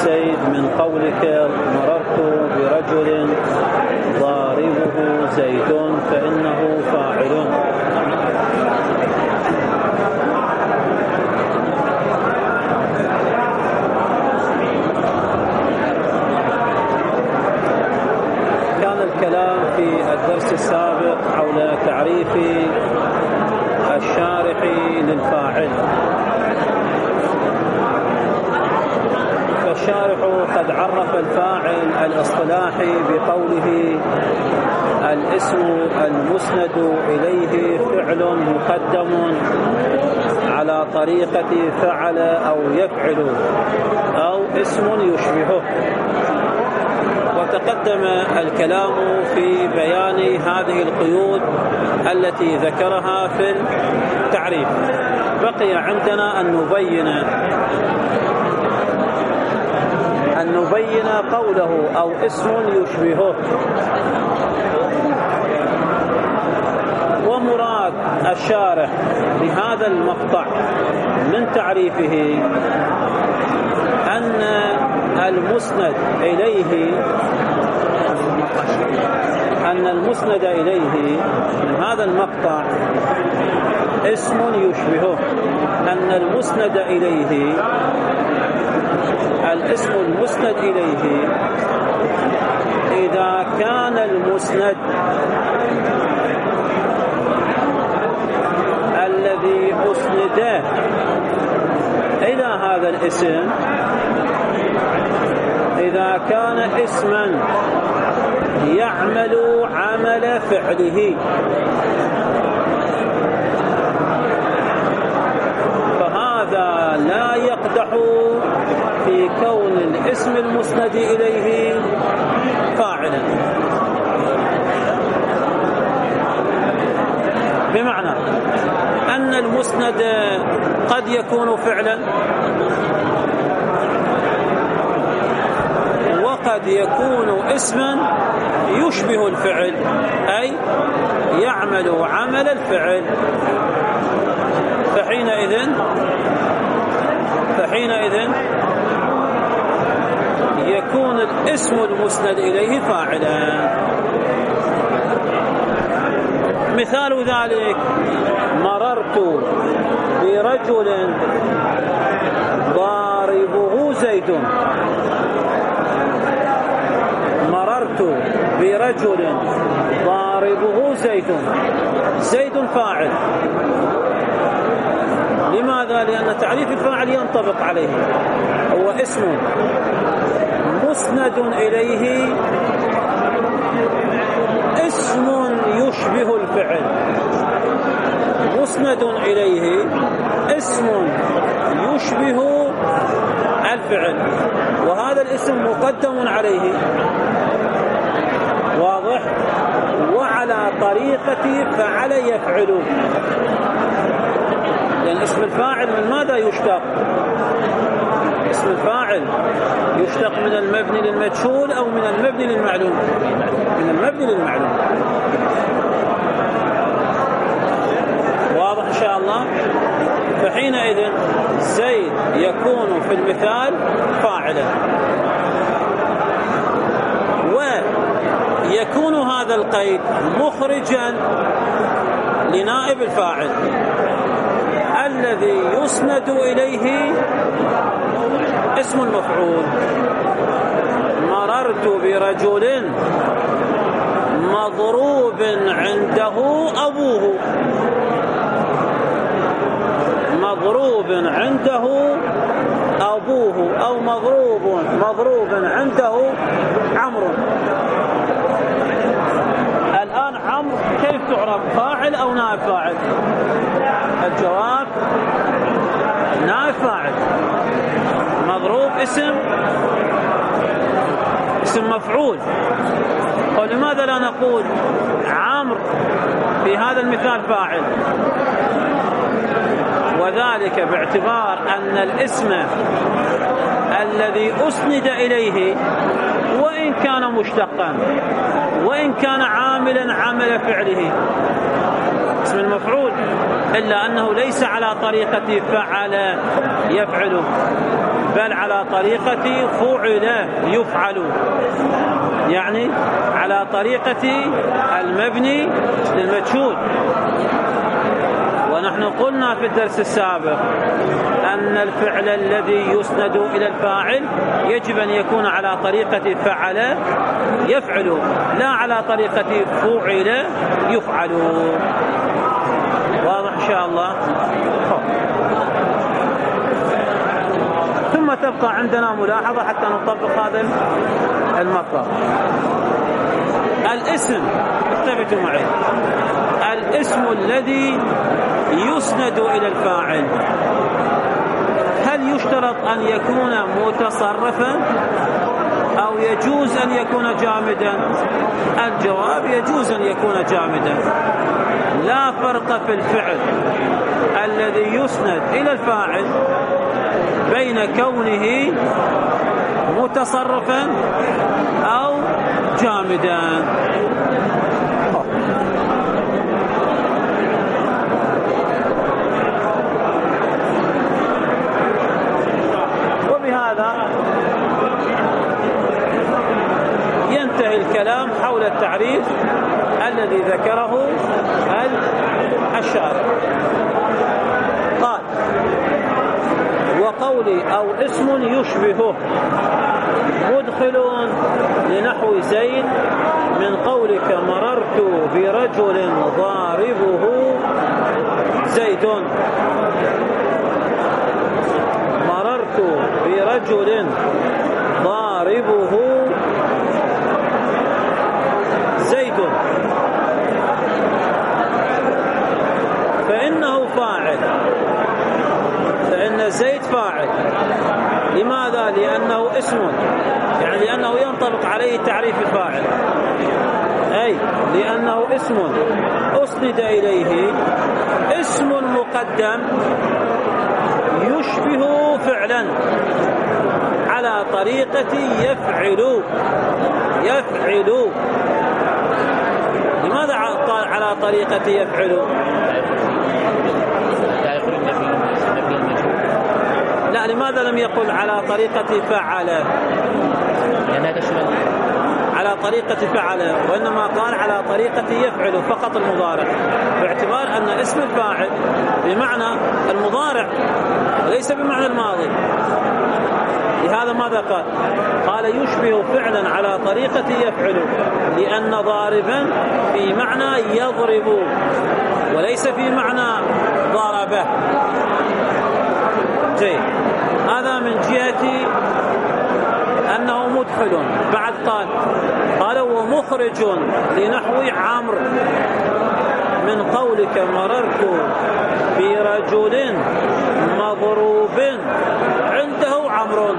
زيد من قولك مررت برجل ضاربه زيد فإنه فاعل؟ كان الكلام في الدرس السابق حول تعريف الشارح للفاعل. فالشارح قد عرف الفاعل الاصطلاحي بقوله الاسم المسند إليه فعل مقدم على طريقة فعل أو يفعل أو اسم يشبهه. وتقدم الكلام في بيان هذه القيود التي ذكرها في التعريف. بقي عندنا أن نبين قوله أو اسم يشبهه. ومراد الشارح بهذا المقطع من تعريفه أن المسند إليه من هذا المقطع اسم يشبهه، أن المسند إليه الاسم المسند إليه إذا كان المسند الذي أسند إلى هذا الاسم إذا كان اسما يعمل عمل فعله، فهذا لا يقدح في كون الاسم المسند إليه فاعلا. بمعنى أن المسند قد يكون فعلا وقد يكون اسما يشبه الفعل، أي يعمل عمل الفعل. فحينئذ يكون الاسم المسند إليه فاعلا. مثال ذلك مررت برجل ضاربه زيد. مررت برجل ضاربه زيد فاعل. لماذا؟ لأن تعريف الفاعل ينطبق عليه، هو اسم مسند إليه اسم يشبه الفعل. مسند إليه اسم يشبه الفعل، وهذا الاسم مقدم عليه، واضح؟ وعلى طريقة فعل يفعل، لأن اسم الفاعل من ماذا يشتق؟ اسم الفاعل يشتق من المبني للمجهول أو من المبني للمعلوم؟ من المبني للمعلوم. واضح إن شاء الله؟ فحينئذ زيد يكون في المثال فاعلا، ويكون هذا القيد مخرجا لنائب الفاعل الذي يسند إليه اسم المفعول. مررت برجل مضروب عنده أبوه. مضروب عنده أبوه أو مضروب عنده عمرو. الآن عمرو كيف تعرف؟ فاعل أو نائب فاعل؟ الجواب نائب فاعل. مضروب اسم مفعول. ولماذا لا نقول عمرو في هذا المثال فاعل؟ وذلك باعتبار أن الاسم الذي أسند إليه وإن كان مشتقا وإن كان عاملا عمل فعله اسم المفعول، إلا أنه ليس على طريقة فعل يفعله، بل على طريقة فعل يفعل، يعني على طريقة المبني للمجهول. ونحن قلنا في الدرس السابق أن الفعل الذي يسند إلى الفاعل يجب أن يكون على طريقة فعل يفعل، لا على طريقة فعل يفعل. واضح إن شاء الله؟ ثم تبقى عندنا ملاحظة حتى نطبق هذا المطلب. الاسم، انتبهوا معي، الاسم الذي يسند إلى الفاعل هل يشترط أن يكون متصرفا أو يجوز أن يكون جامدا؟ الجواب يجوز أن يكون جامدا. لا فرق في الفعل الذي يسند إلى الفاعل بين كونه متصرفا أو جامدا. وبهذا ينتهي الكلام حول التعريف الذي ذكره الشارح. قال: وقولي أو اسم يشبهه مدخل لنحو زيد من قولك مررت برجل ضاربه زيد. مررت برجل ضاربه زيد، فإنه فاعل، فإن زيد فاعل. لماذا؟ لأنه اسم، يعني لأنه ينطبق عليه تعريف الفاعل، أي لأنه اسم أسند إليه، اسم مقدم يشبه فعلا على طريقة يفعل. لماذا قال على طريقة يفعل؟ لا، لماذا لم يقل على طريقة فعل؟ على طريقة فعل، وإنما قال على طريقة يفعل فقط المضارع، باعتبار أن اسم الفاعل بمعنى المضارع وليس بمعنى الماضي. لهذا ماذا قال؟ قال يشبه فعلا على طريقة يفعل، لأن ضاربا في معنى يضرب وليس في معنى ضربه. جيد، هذا من جهة أنه مدخل. بعد قال ومخرج لنحو عمرو من قولك مررت برجل مضروب عنده عمرو.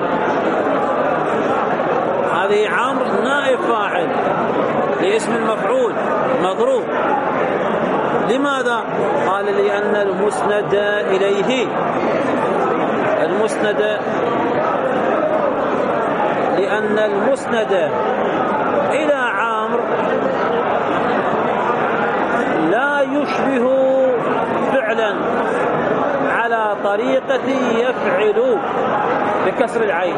هذه عمرو نائب فاعل لاسم المفعول مضروب. لماذا؟ قال لأن المسند إليه، لأن المسند إلى عمرو لا يشبه فعلا على طريقة يفعل بكسر العين،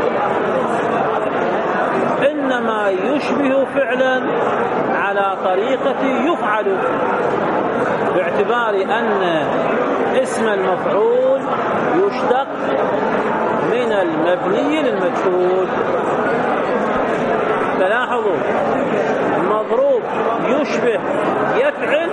إنما يشبه فعلا على طريقة يفعل، باعتبار أن اسم المفعول يشتق من المبني للمجهول. تلاحظوا، مضروب يشبه يفعل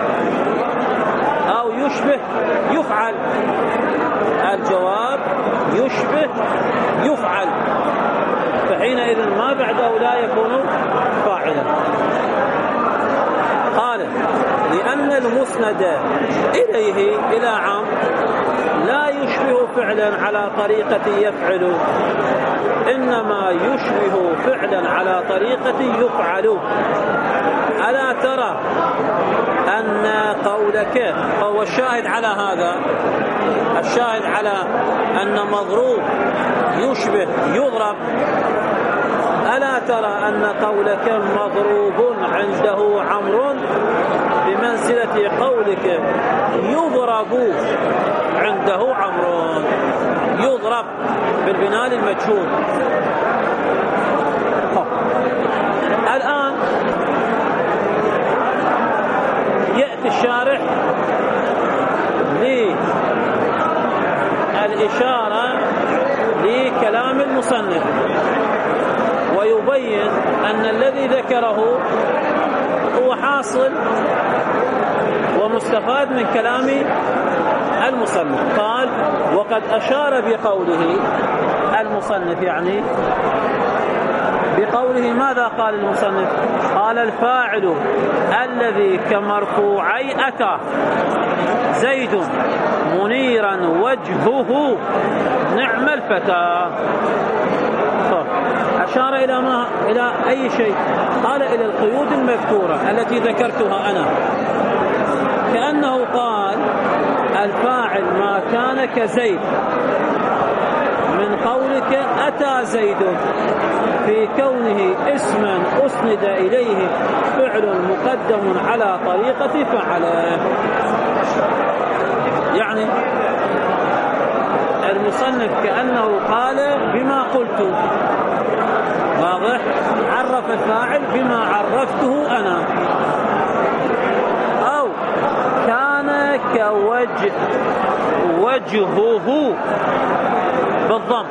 أو يشبه يفعل؟ الجواب يشبه يفعل، فحينئذ ما بعده لا يكون فاعلا. قال لأن المسند إليه إلى عمرو لا يشبه فعلا على طريقة يفعل، إنما يشبه فعلا على طريقة يفعل. ألا ترى أن قولك هو الشاهد على هذا؟ الشاهد على أن مضروب يشبه يضرب. ألا ترى أن قولك مضروب عنده عمرو بمنزلة قولك يضرب عنده عمرو؟ يضرب البناء للمجهول. الآن يأتي الشارح للإشارة لكلام المصنف ويبين أن الذي ذكره هو حاصل ومستفاد من كلام المصنف. قال: وقد أشار بقوله المصنف، يعني بقوله ماذا قال المصنف؟ قال: الفاعل الذي كمرفوعي أتى زيد منيرا وجهه نعم الفتى. أشار إلى أي شيء؟ قال: إلى القيود المذكورة التي ذكرتها أنا، كأنه قال: الفاعل ما كان كزيد من قولك أتى زيد في كونه اسما أسند إليه فعل مقدم على طريقة فعله. يعني المصنف كأنه قال بما قلت، واضح؟ عرف الفاعل بما عرفته أنا. أو كان وجهه بالضم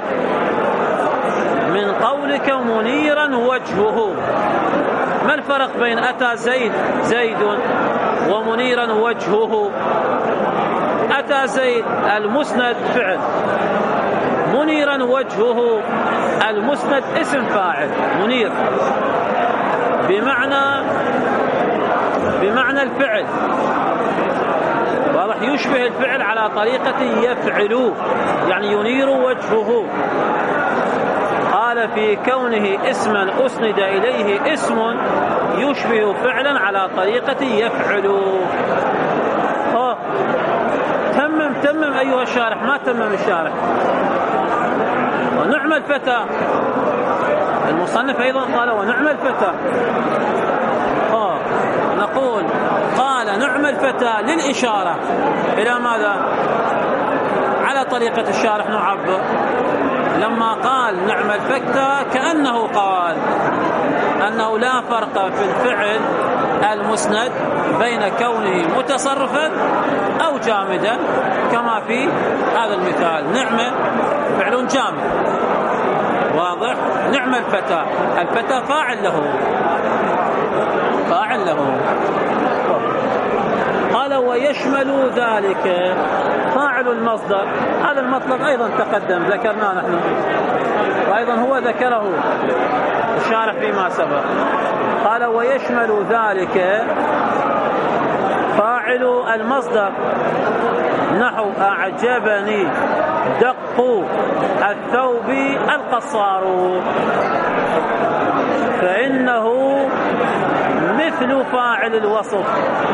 من قولك منيرا وجهه. ما الفرق بين أتى زيد ومنيرا وجهه؟ أتى زيد المسند فعل، منيرا وجهه المسند اسم فاعل. منير بمعنى الفعل، واضح؟ يشبه الفعل على طريقة يفعل، يعني ينير وجهه. قال: في كونه اسما أسند إليه اسم يشبه فعلا على طريقة يفعل. تمم أيها الشارح. ما تمم الشارح. ونعم الفتى، المصنف أيضا قال ونعم الفتى. نقول قال نعم الفتى للإشارة إلى ماذا؟ على طريقة الشارح نعبر. لما قال نعم الفتى كأنه قال أنه لا فرق في الفعل المسند بين كونه متصرفا أو جامدا، كما في هذا المثال: نعمة فعل جامد، واضح؟ نعم الفتى، الفتى فاعل له. قال: ويشمل ذلك فاعل المصدر. هذا المطلب أيضا تقدم ذكرناه نحن، وأيضا هو ذكره الشارح فيما سبق. قال: ويشمل ذلك فاعل المصدر نحو أعجبني دق الثوب القصار، فإنه مثل فاعل الوصف.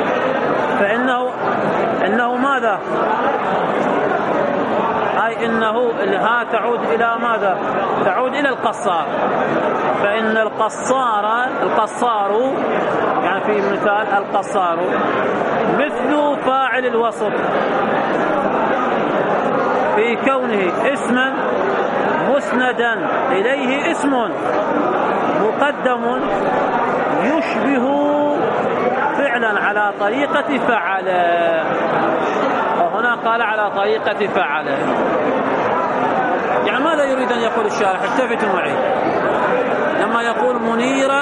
فإنه ماذا؟ أي إنه الها تعود إلى ماذا؟ تعود إلى القصار. فإن القصار يعني في مثال القصار مثل فاعل الوصف في كونه اسما مسندا إليه اسم مقدم يشبه فعلا على طريقة فعل. وهنا قال على طريقة فعل. يعني ماذا يريد أن يقول الشارح؟ التفتوا معي. لما يقول منيرا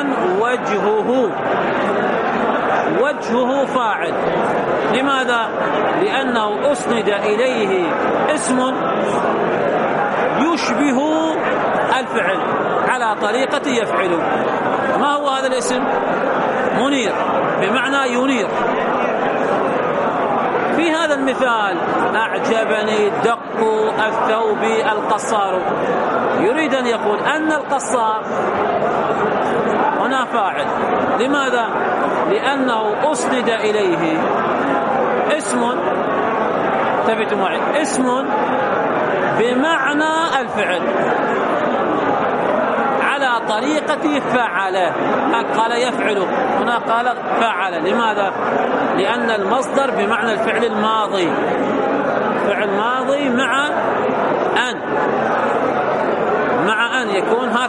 وجهه فاعل، لماذا؟ لأنه أسند إليه اسم يشبه الفعل على طريقة يفعل. ما هو هذا الاسم؟ منير، بمعنى ينير. في هذا المثال أعجبني دق الثوب القصار، يريد أن يقول أن القصار هنا فاعل. لماذا؟ لأنه أسند إليه اسم، انتبهوا معي، اسم بمعنى الفعل على طريقة فعل. قال يفعل، هنا قال فعل. لماذا؟ لأن المصدر بمعنى الفعل الماضي، فعل ماضي مع أن،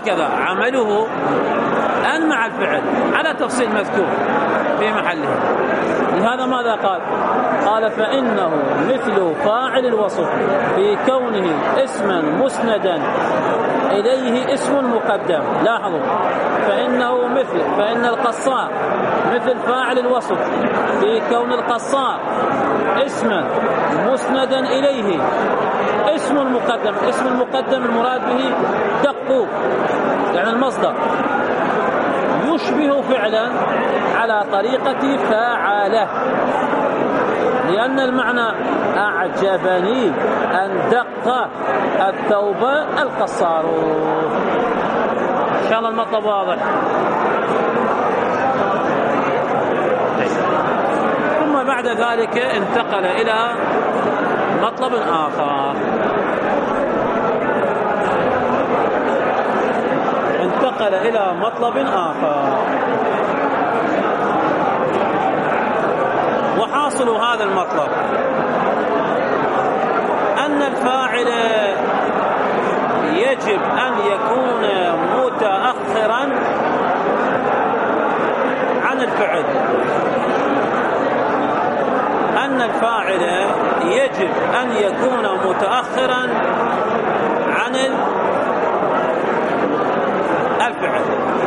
هكذا عمله أن مع الفعل على تفصيل مذكور في محله. لهذا ماذا قال؟ قال فإنه مثل فاعل الوصف في كونه اسما مسندا إليه اسم مقدم. لاحظوا، فإن القصار مثل فاعل الوصف في كون القصار اسما مسندا إليه اسم مقدم. اسم المقدم المراد به دقوق، يعني المصدر يشبه فعلا على طريقة فاعله، لأن المعنى أعجبني أن دق الثوب القصار. إن شاء الله المطلب واضح. ثم بعد ذلك انتقل إلى مطلب آخر. وحاصل هذا المطلب أن الفاعل يجب أن يكون متأخرا عن الفعل. أن الفاعل يجب أن يكون متأخرا عن الفعل.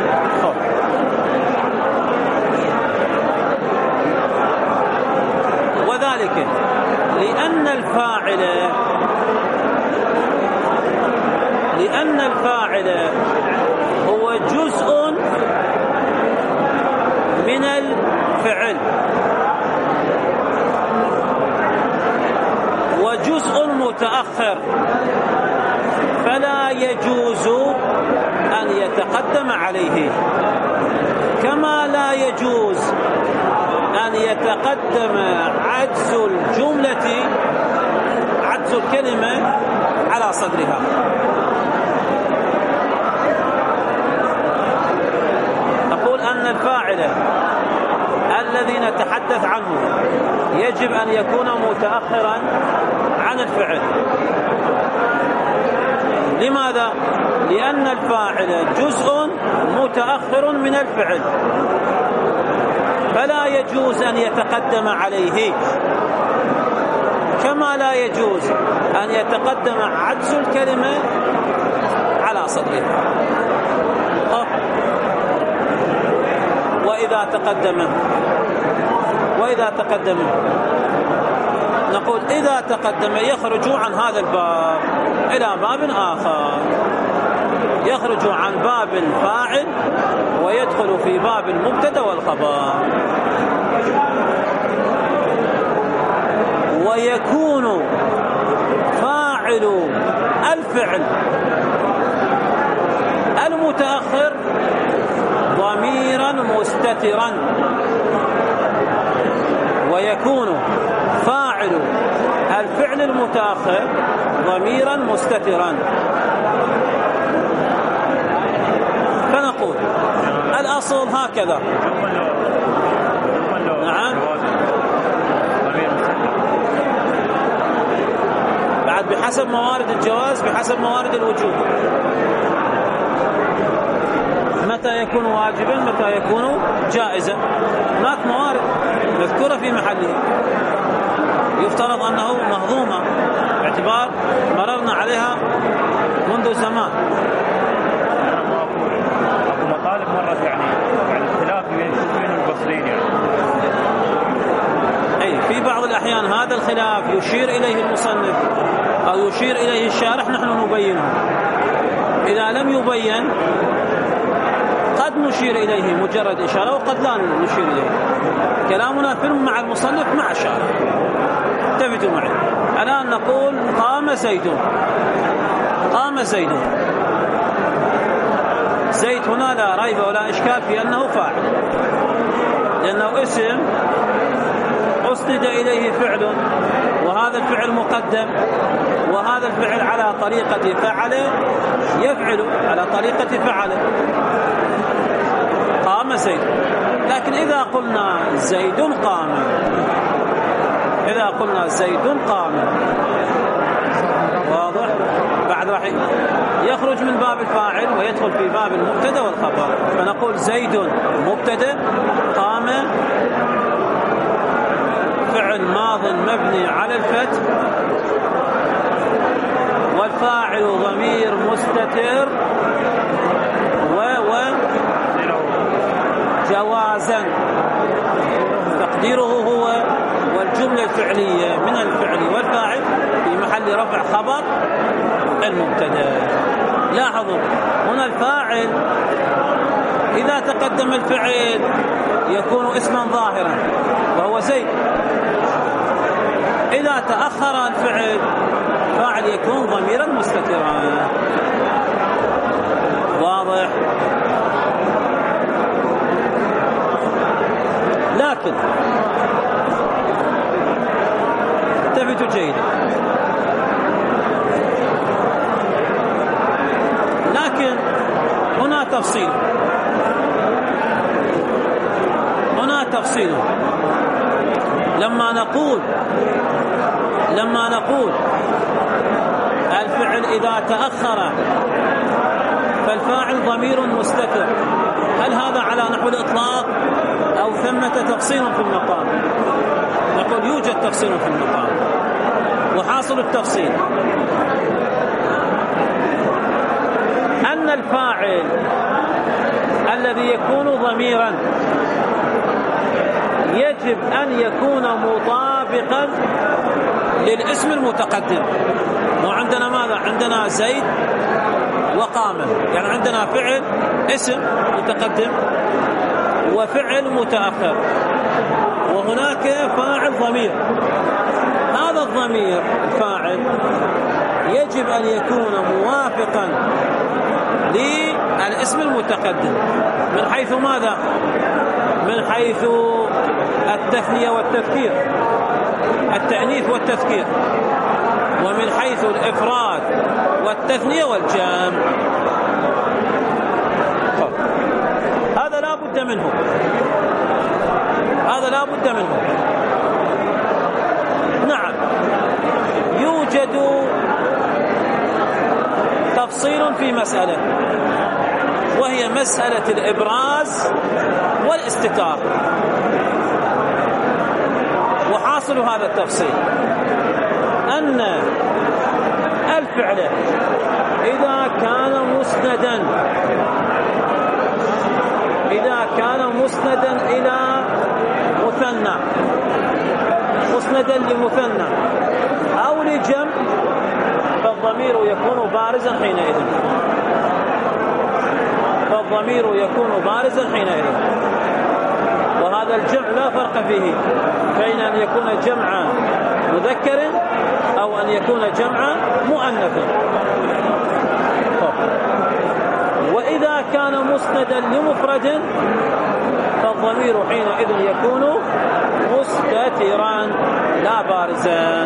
وذلك لأن الفاعل هو جزء من الفعل وجزء متأخر، فلا يجوز أن يتقدم عليه، كما لا يجوز أن يتقدم عجز الكلمة على صدرها. أقول أن الفاعل الذي نتحدث عنه يجب أن يكون متأخرا عن الفعل. لماذا؟ لأن الفاعل جزء متأخر من الفعل، فلا يجوز أن يتقدم عليه، كما لا يجوز أن يتقدم عجز الكلمة على صدرها. وإذا تقدم نقول إذا تقدم يخرج عن هذا الباب إلى باب آخر، يخرج عن باب الفاعل ويدخل في باب المبتدأ والخبر. ويكون فاعل الفعل المتأخر ضميرا مستترا. ويكون فاعل الفعل المتأخر ضميرا مستترا. فنقول الأصل هكذا. نعم، بعد بحسب موارد الجواز، بحسب موارد الوجوب، متى يكون واجبا، متى يكون جائزا. هناك موارد مذكورة في محله يفترض أنه مهضومة باعتبار مررنا عليها منذ زمان. مطالب مرت يعني الخلاف بين البصريين أي في بعض الأحيان هذا الخلاف يشير إليه المصنف أو يشير إليه الشارح، نحن نبينه. إذا لم يبين قد نشير إليه مجرد إشارة، وقد لا نشير إليه. كلامنا فيلم مع المصنف مع الشارح. انتبهوا معي. الآن نقول قام زيد. زيد هنا لا ريب ولا إشكال في أنه فاعل، لأنه اسم أسند إليه فعل، وهذا الفعل مقدم، وهذا الفعل على طريقة فعل يفعل، على طريقة فعل. قام زيد. لكن إذا قلنا زيد قام، واضح؟ بعد راح يخرج من باب الفاعل ويدخل في باب المبتدا والخبر. فنقول زيد مبتدا، قام فعل ماض مبني على الفتح، والفاعل ضمير مستتر جوازا تقديره هو، والجملة الفعلية من الفعل والفاعل في محل رفع خبر المبتدا. لاحظوا هنا الفاعل إذا تقدم الفعل يكون اسما ظاهرا وهو زيد، إذا تأخر الفعل فاعل يكون ضميرا مستترا. واضح؟ لكن التفتوا جيدا، لكن هنا تفصيل لما نقول الفعل إذا تأخر فالفاعل ضمير مستتر، هل هذا على نحو الإطلاق أو ثمة تفصيل في المقام؟ نقول يوجد تفصيل في المقام، وحاصل التفصيل أن الفاعل الذي يكون ضميرا يجب أن يكون مطابقا للاسم المتقدم. وعندنا ماذا؟ عندنا زيد وقام، يعني عندنا فعل اسم متقدم وفعل متأخر، وهناك فاعل ضمير. هذا الضمير الفاعل يجب أن يكون موافقا للاسم المتقدم من حيث ماذا؟ من حيث التثنية والتذكير، التأنيث والتذكير، ومن حيث الإفراد والتثنية والجمع. هذا لا بد منه، نعم يوجد تفصيل في مسألة، وهي مسألة الإبراز والاستتار. وحاصل هذا التفصيل أن الفعل إذا كان مسندا إلى مثنى، مسندا لمثنى أو لجمع، فالضمير يكون بارزا حينئذ. وهذا الجمع لا فرق فيه بين أن يكون جمعا مذكر أو أن يكون جمعا مؤنثا. وإذا كان مسندا لمفرد فالضمير حينئذ يكون مستترا لا بارزا.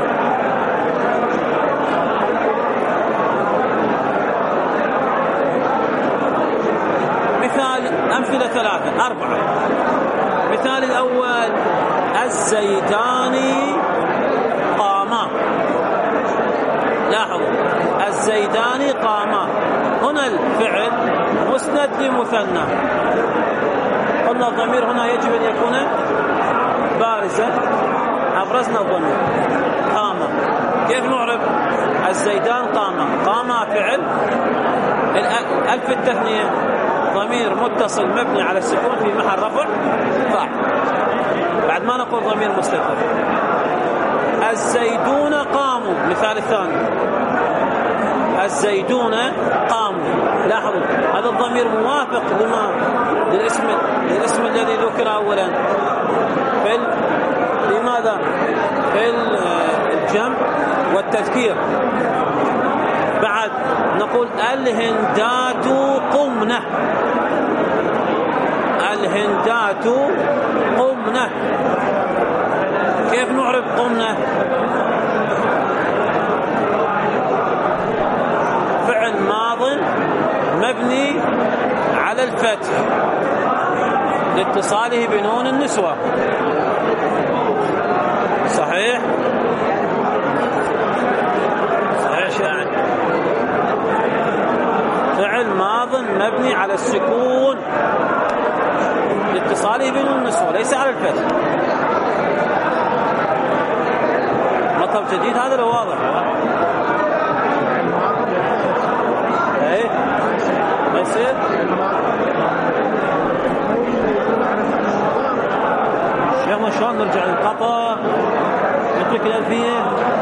أمثلة 4. مثال الأول الزيدان قاما. لاحظوا الزيدان قاما، هنا الفعل مسند لمثنى، قلنا الضمير هنا يجب أن يكون بارزا، أبرزنا الضمير قاما. كيف نعرف الزيدان قاما؟ قاما فعل، الألف التثنية ضمير متصل مبني على السكون في محل رفع فاعل، بعد ما نقول ضمير مستتر. الزيدون قاموا، مثال الثاني الزيدون قاموا. لاحظوا هذا الضمير موافق للاسم الذي ذكر أولا لماذا؟ في الجمع والتذكير. بعد نقول الهندات قمنة، الهندات قمنة. كيف نعرف قمنة؟ فعل ماض مبني على الفتح لاتصاله بنون النسوة، صحيح؟ صحيح شاعر. مبني على السكون لاتصاله بنون النسوة ليس على الفتح. مطلب جديد هذا لو واضح. ايه ما يصير شيخنا شلون نرجع للقطع نترك الألفية.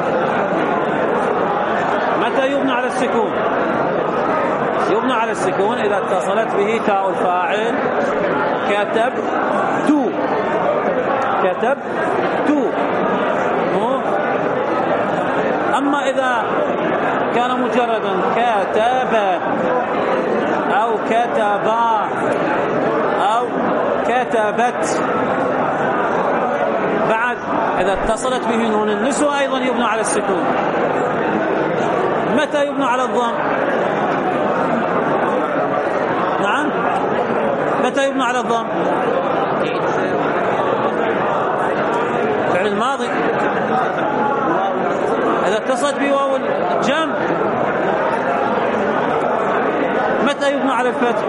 متى يبنى على السكون؟ يبنى على السكون إذا اتصلت به تاء الفاعل كتبت. أما إذا كان مجردا كتب أو كتبا أو كتبت بعد إذا اتصلت به نون النسوة أيضا يبنى على السكون. متى يبنى على الضم؟ نعم متى يبنى على الضم؟ فعل الماضي إذا اتصلت بواو الجمع. متى يبنى على الفتح؟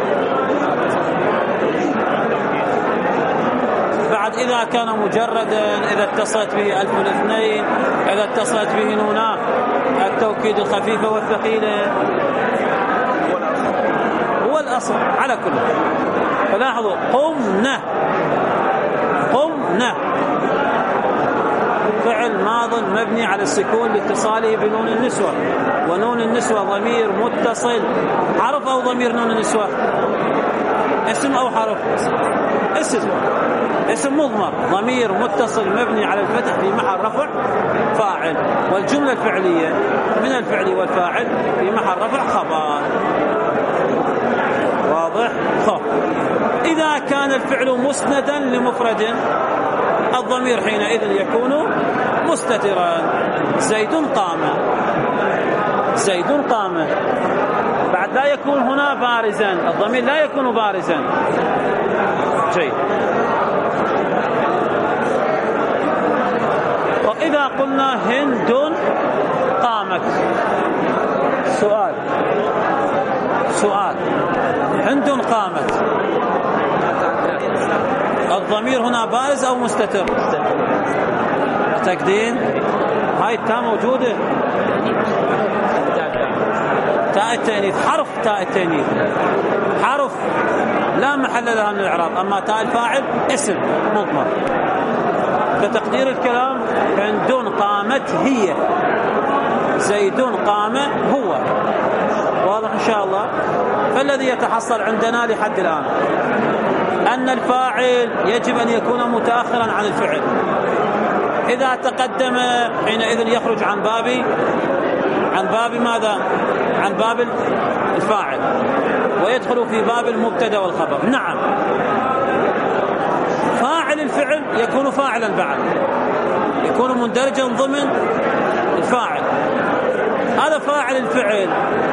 بعد إذا كان مجردا إذا اتصلت به ألف الاثنين إذا اتصلت به نونا التوكيد الخفيفة والثقيلة هو الأصل على كل. فلاحظوا قمنا فعل ماض مبني على السكون لاتصاله بنون النسوة، ونون النسوة ضمير متصل. حرف أو ضمير نون النسوة؟ اسم أو حرف؟ اسم مضمر ضمير متصل مبني على الفتح في محل رفع فاعل، والجملة الفعلية من الفعل والفاعل في محل رفع خبر. واضح؟ إذا كان الفعل مسندا لمفرد الضمير حينئذ يكون مستترا. زيد قام. بعد لا يكون هنا بارزا، الضمير لا يكون بارزا. جيد. وإذا قلنا هند قامت، سؤال هند قامت، الضمير هنا بارز أو مستتر؟ تقديم هاي التاء موجودة، تاء التأنيث، حرف تاء التأنيث حرف لا محل لها من الإعراب. أما تاء الفاعل اسم مضمر. فتقدير الكلام هند قامت هي، زيد قام هو. واضح إن شاء الله؟ فالذي يتحصل عندنا لحد الآن أن الفاعل يجب أن يكون متأخرا عن الفعل. إذا تقدم حينئذ يخرج عن باب ماذا؟ عن باب الفاعل ويدخل في باب المبتدا والخبر. نعم، فاعل الفعل يكون فاعلا بعد، يكون مندرجا ضمن الفاعل. هذا فاعل الفعل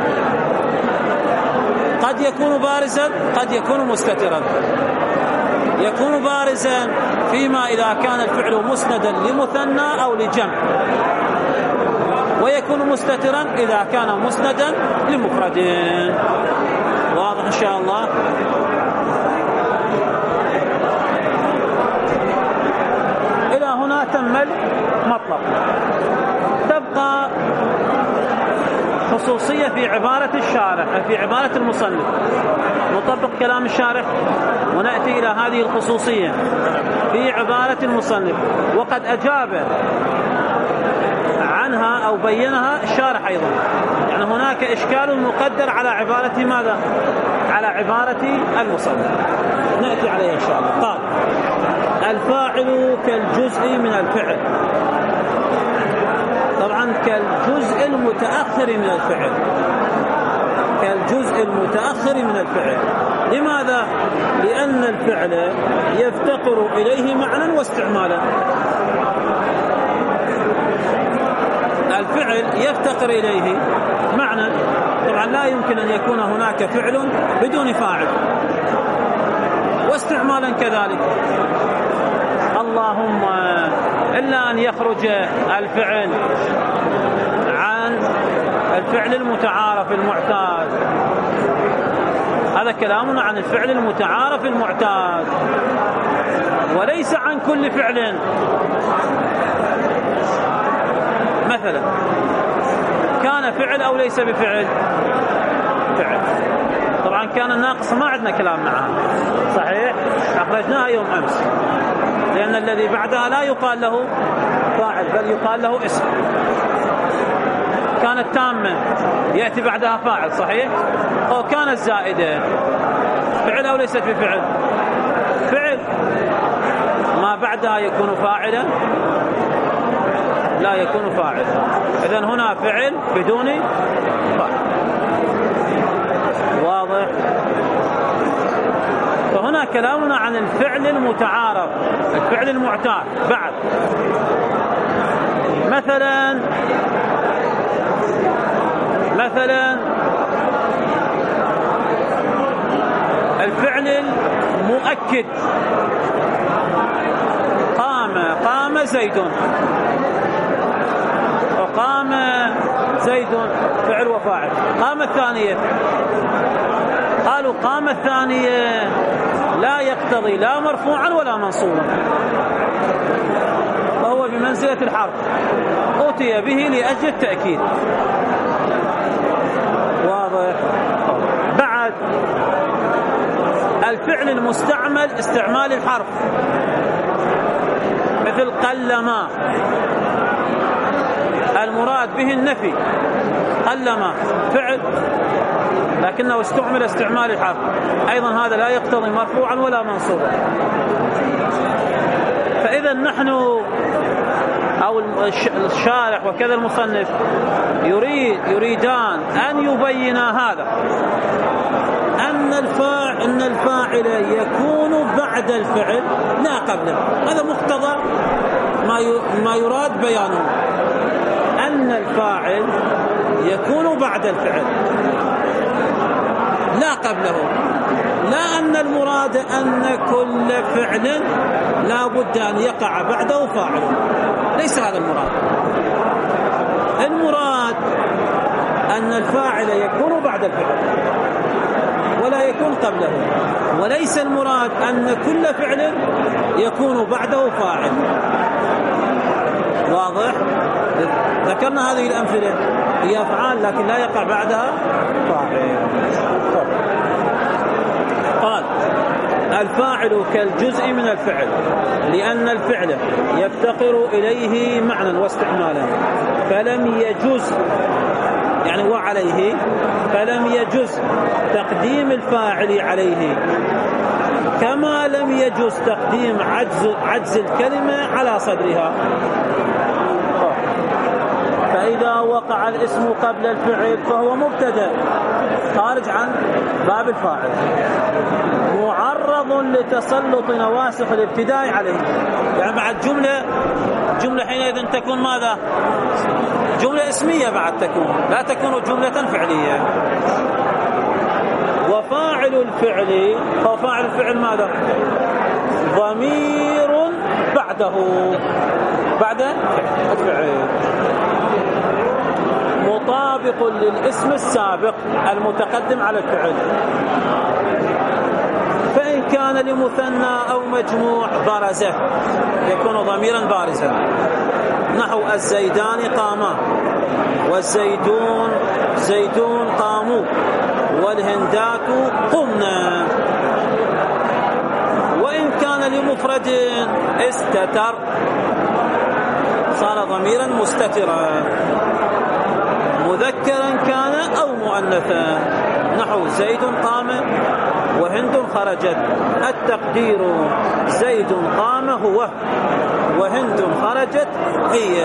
قد يكون بارزا قد يكون مستترا. يكون بارزا فيما إذا كان الفعل مسندا لمثنى أو لجمع، ويكون مستترا إذا كان مسندا لمفرد. واضح إن شاء الله؟ إلى هنا تم المطلب. تبقى خصوصية في عبارة الشارح، في عبارة المصنف. نطبق كلام الشارح ونأتي إلى هذه الخصوصية في عبارة المصنف، وقد أجاب عنها أو بينها الشارح أيضا. يعني هناك إشكال مقدر على عبارة ماذا؟ على عبارة المصنف، نأتي عليه إن شاء الله. قال: الفاعل كالجزء من الفعل. طبعا كالجزء المتأخر من الفعل، كالجزء المتأخر من الفعل. لماذا؟ لأن الفعل يفتقر إليه معنى واستعمالا. الفعل يفتقر إليه معنى، طبعا لا يمكن أن يكون هناك فعل بدون فاعل، واستعمالا كذلك. اللهم إلا أن يخرج الفعل عن الفعل المتعارف المعتاد، هذا كلامنا عن الفعل المتعارف المعتاد، وليس عن كل فعل. مثلا كان فعل أو ليس بفعل؟ فعل. طبعا كان الناقص ما عندنا كلام معها، صحيح، أخرجناها يوم أمس، لأن الذي بعدها لا يقال له فاعل بل يقال له اسم. كانت تامة يأتي بعدها فاعل، صحيح، أو كانت زائدة فعل أو ليست بفعل؟ فعل. ما بعدها يكون فاعلا؟ لا يكون فاعل. إذن هنا فعل بدون فاعل. واضح؟ فهنا كلامنا عن الفعل المتعارف، الفعل المعتاد. بعد مثلا الفعل المؤكد، قام زيد، وقام زيد فعل وفاعل. قام الثانية، قالوا قام الثانية لا يقتضي لا مرفوعا ولا منصوبا، وهو بمنزلة الحرف أتي به لأجل التأكيد. واضح؟ بعد الفعل المستعمل استعمال الحرف، مثل قلما، المراد به النفي. قلما فعل لكنه استعمل استعمال الحرف، أيضا هذا لا يقتضي مرفوعا ولا منصوبا. فإذا نحن أو الشارح وكذا المصنف يريدان أن يبينا هذا، أن الفاعل يكون بعد الفعل لا قبله. هذا مقتضى ما يراد بيانه، أن الفاعل يكون بعد الفعل لا قبله، لا أن المراد أن كل فعل لا بد أن يقع بعده فاعل. ليس هذا المراد. المراد أن الفاعل يكون بعد الفعل ولا يكون قبله، وليس المراد أن كل فعل يكون بعده فاعل. واضح؟ ذكرنا هذه الأمثلة، هي أفعال لكن لا يقع بعدها فاعل. قال الفاعل كالجزء من الفعل، لأن الفعل يفتقر إليه معنى واستعمالا، فلم يجوز يعني وعليه، فلم يجوز تقديم الفاعل عليه، كما لم يجوز تقديم عجز الكلمة على صدرها. فإذا وقع الاسم قبل الفعل فهو مبتدأ خارج عن باب الفاعل، معرض لتسلط نواسخ الابتداء عليه. يعني بعد جملة حينئذ تكون ماذا؟ جملة اسمية بعد تكون، لا تكون جملة فعلية. وفاعل الفعل، ففاعل الفعل ماذا؟ ضمير بعده، بعد الفعل، مطابق للاسم السابق المتقدم على الفعل. فإن كان لمثنى أو مجموع برزه، يكون ضميرا بارزا، نحو الزيدان قاما، والزيدون زيدون قاموا، والهندات قمنا. وإن كان لمفرد استتر صار ضميرا مستترا، مذكرا كان أو مؤنثا، نحو زيد قام وهند خرجت. التقدير زيد قام هو، وهند خرجت هي.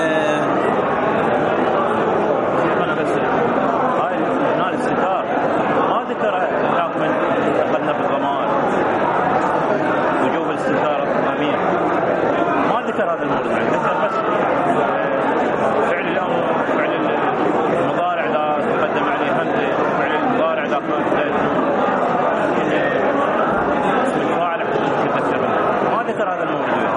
أنا بس هاي هنا الاستتار ما ذكر من دخلنا في الضمائر وجوب الاستتار الضمير، ما ذكر هذا الموضوع، ذكر بس فعل الأمر، فعل المضارع لا تقدم عليه همزة، فعل المضارع لا تقدم ما ذكر هذا الموضوع.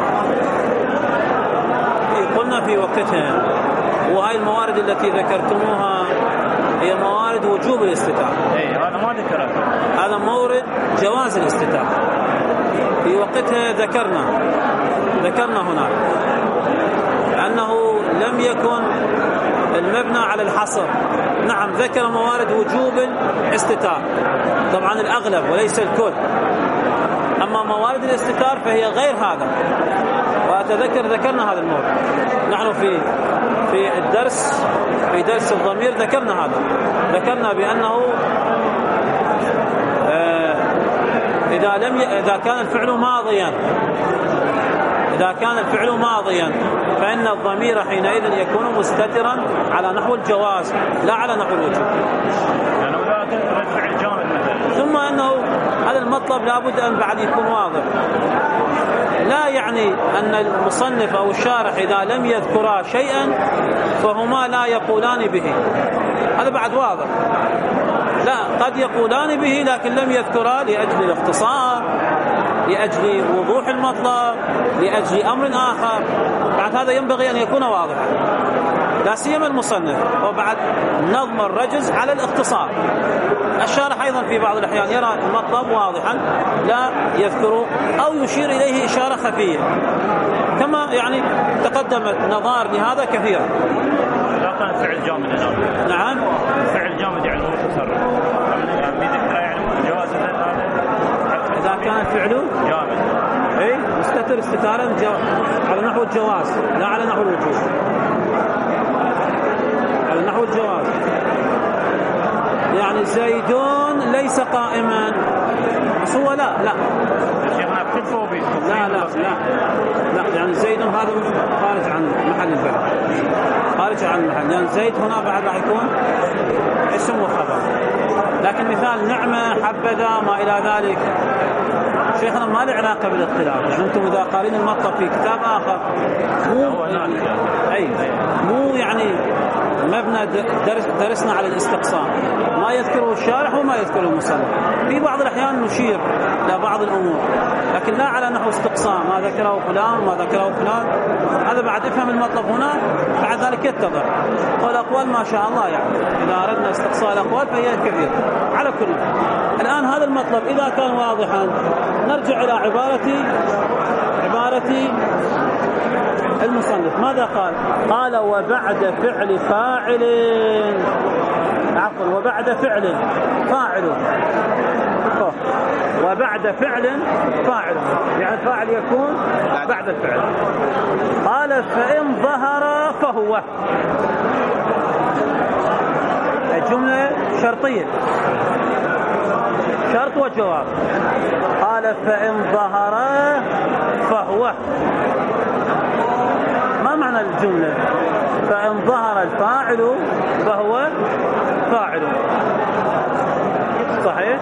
قلنا في وقتها، وهاي الموارد التي ذكرتموها هي موارد وجوب الاستتار. هذا ما ذكره، هذا مورد جواز الاستتار. في وقتها ذكرنا هناك أنه لم يكن المبنى على الحصر. نعم ذكر موارد وجوب الاستتار طبعا الأغلب وليس الكل، أما موارد الاستتار فهي غير هذا. وأتذكر ذكرنا هذا المورد نحن في درس الضمير ذكرنا بأنه إذا كان الفعل ماضيا فإن الضمير حينئذ يكون مستترا على نحو الجواز لا على نحو الوجوب. ثم أنه هذا المطلب لابد أن بعد يكون واضح، لا يعني أن المصنف أو الشارح إذا لم يذكرا شيئا فهما لا يقولان به، هذا بعد واضح. لا، قد يقولان به لكن لم يذكرا لأجل الاختصار، لأجل وضوح المطلب، لأجل أمر آخر. بعد هذا ينبغي أن يكون واضحا، لا سيما المصنف وبعد نظم الرجز على الاختصار. الشارح أيضا في بعض الأحيان يرى المطلب واضحا لا يذكر أو يشير إليه إشارة خفية، كما يعني تقدمت نظار لهذا كثيرا. لا كان فعل جامد هنا. نعم فعل جامد يعني متصرف يعني جواز هذا إذا كان الفعل جامد مستتر استتارا على نحو الجواز لا على نحو الوجوب، على نحو الجواز. يعني زيدون ليس قائما، بس هو لا شيخنا بتدفوا به لا يعني زيد هذا خارج عن محل الفعل، خارج عن المحل، يعني زيد هنا بعد راح يكون اسم وخبر. لكن مثال نعمة، حبذا، ما إلى ذلك شيخنا ما له علاقة بالاختلاف. يعني أنتم إذا قارين المطلب في كتاب آخر مو يعني مبنى درسنا على الاستقسام، ما يذكره الشارح وما يذكره المصنف. في بعض الأحيان نشير إلى بعض الأمور لكن لا على نحو استقسام، ما ذكره فلان ما ذكره فلان. هذا بعد افهم المطلب هنا، بعد ذلك يتضح. والأقوال ما شاء الله، يعني إذا أردنا استقصاء الأقوال فهي كثير. على كل الآن هذا المطلب إذا كان واضحا نرجع إلى عبارة المصنف. ماذا قال وبعد فعل فاعل، عفوا وبعد فعل فاعل، وبعد فعل فاعل يعني الفاعل يكون بعد الفعل. قال فإن ظهر فهو، الجملة شرطية، شرط وجواب. قال فإن ظهر فهو، ما معنى الجملة؟ فإن ظهر الفاعل فهو فاعل، صحيح؟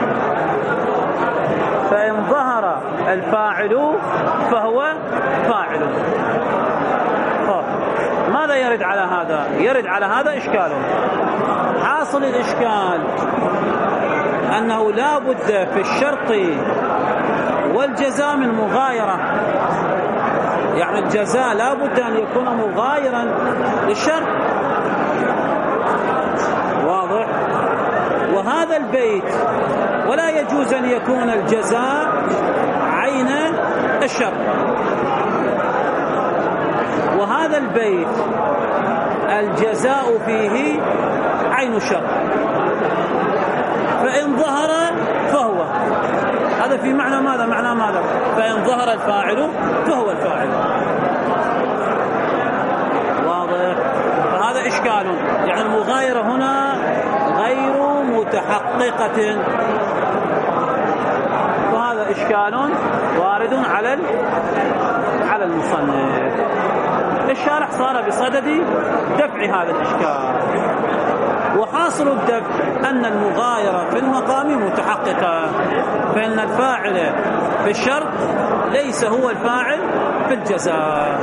فإن ظهر الفاعل فهو فاعل. ماذا يرد على هذا؟ يرد على هذا إشكال. حاصل الإشكال أنه لا بد في الشرط والجزاء من مغايرة، يعني الجزاء لا بد أن يكون مغايرا للشرط، واضح؟ وهذا البيت ولا يجوز أن يكون الجزاء عين الشرط، وهذا البيت الجزاء فيه عين الشرط. فإن ظهر فهو، هذا في معنى ماذا؟ معنى ماذا؟ فإن ظهر الفاعل فهو الفاعل، واضح؟ فهذا إشكال، يعني المغايرة هنا غير متحققة، وهذا إشكال وارد على المصنف. الشارح صار بصدد دفع هذا الإشكال، وحاصل الدفع أن المغايرة في المقام متحققة، فإن الفاعل في الشرط ليس هو الفاعل في الجزاء.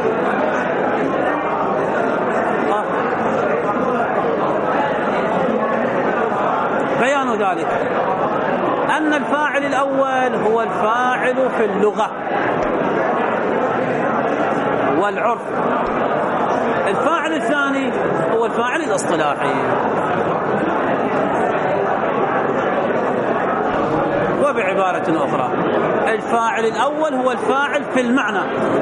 بيان ذلك أن الفاعل الأول هو الفاعل في اللغة والعرف، الفاعل الثاني هو الفاعل الاصطلاحي. بعبارة أخرى. الفاعل الأول هو الفاعل في المعنى،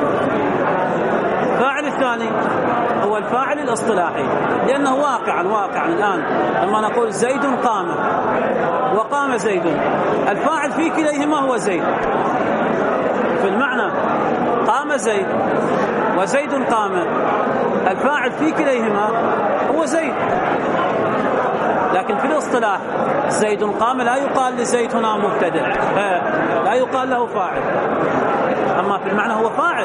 الفاعل الثاني هو الفاعل الاصطلاحي، لأنه واقعا الآن لما نقول زيد قام وقام زيد، الفاعل في كليهما هو زيد. في المعنى قام زيد وزيد قام، الفاعل في كليهما هو زيد. لكن في الاصطلاح زيد قام لا يقال لزيد هنا مبتدأ، لا يقال له فاعل، أما في المعنى هو فاعل.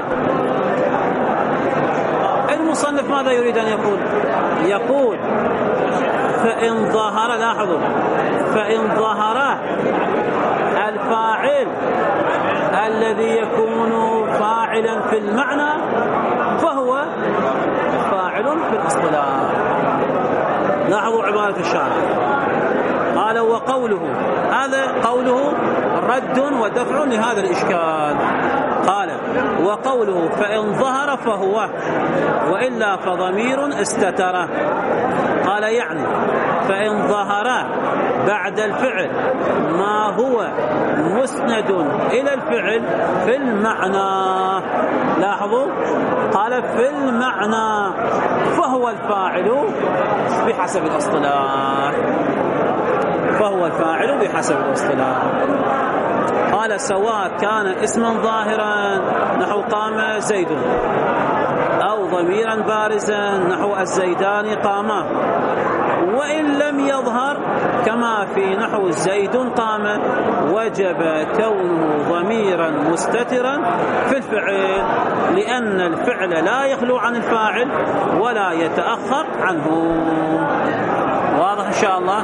المصنف ماذا يريد أن يقول؟ يقول فإن ظهر، لاحظوا، فإن ظهر الفاعل الذي يكون فاعلا في المعنى فهو فاعل في الاصطلاح. لاحظوا عبارة الشارع، قال وقوله، هذا قوله رد ودفع لهذا الإشكال. قال وقوله فإن ظهر فهو وإلا فضمير استتره. قال يعني فإن ظهر بعد الفعل ما هو مسند إلى الفعل في المعنى، لاحظوا قال في المعنى، فهو الفاعل بحسب الاصطلاح، فهو الفاعل بحسب الاصطلاح. قال سواء كان اسما ظاهرا نحو قام زيد، أو ضميرا بارزا نحو الزيدان قاما، وإن لم يظهر كما في نحو زيد قام وجب كونه ضميرا مستترا في الفعل، لأن الفعل لا يخلو عن الفاعل ولا يتأخر عنه. واضح إن شاء الله؟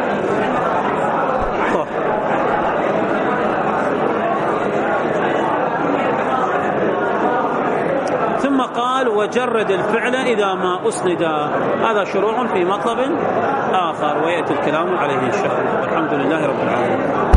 ثم قال وجرد الفعل إذا ما أسند. هذا شروع في مطلب آخر ويأتي الكلام عليه إن شاء الله. والحمد لله رب العالمين.